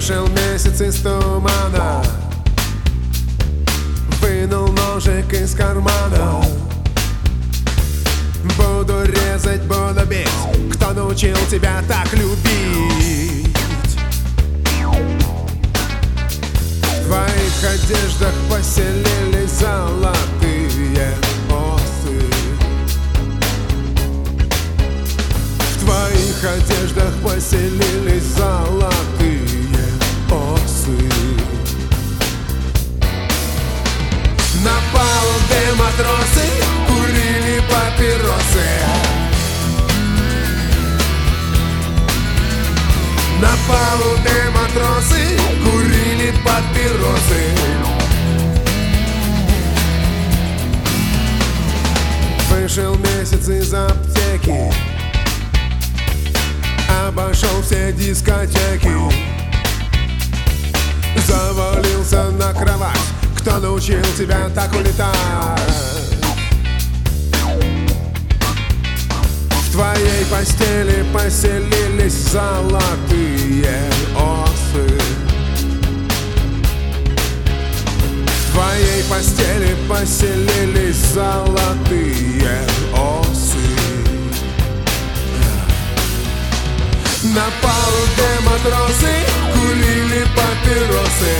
Вышел месяц из тумана, вынул ножик из кармана. Буду резать, буду бить. Кто научил тебя так любить? В твоих одеждах поселились золотые осы. В твоих одеждах поселились золотые осы. На палубе матросы курили папиросы. На палубе матросы курили папиросы. Вышел месяц из аптеки, обошел все дискотеки, завалился на кровать. Кто научил тебя так улетать? В твоей постели поселились золотые осы. В твоей постели поселились золотые осы. На палубе матросы курили папиросы.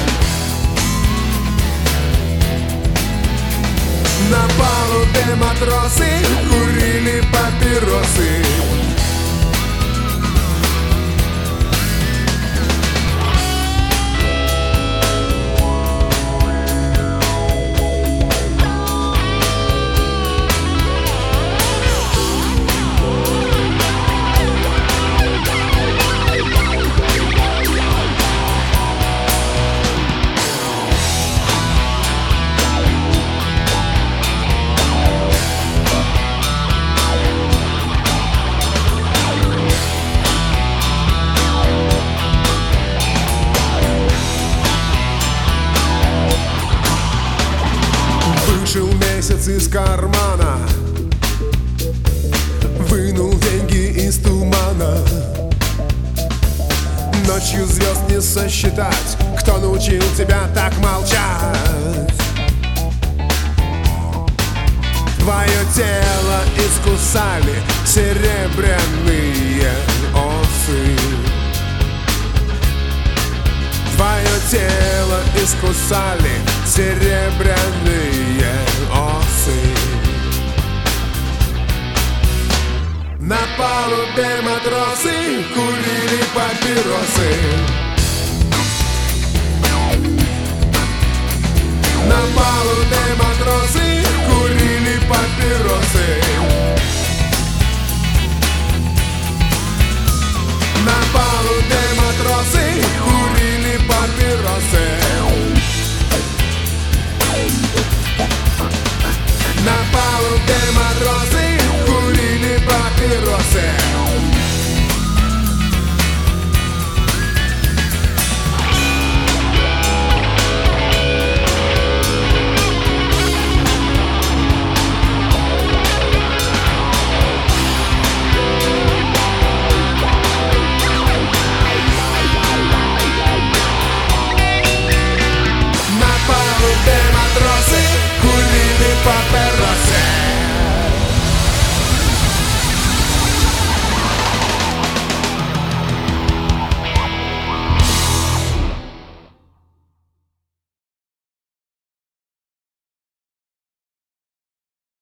На палубе матросы курили папиросы. Вышел месяц из кармана, вынул деньги из тумана. Ночью звезд не сосчитать. Кто научил тебя так молчать? Твое тело искусали серебряные осы. Твое тело искусали серебряные осы. На палубе матросы курили папиросы. На палубе матросы курили папиросы.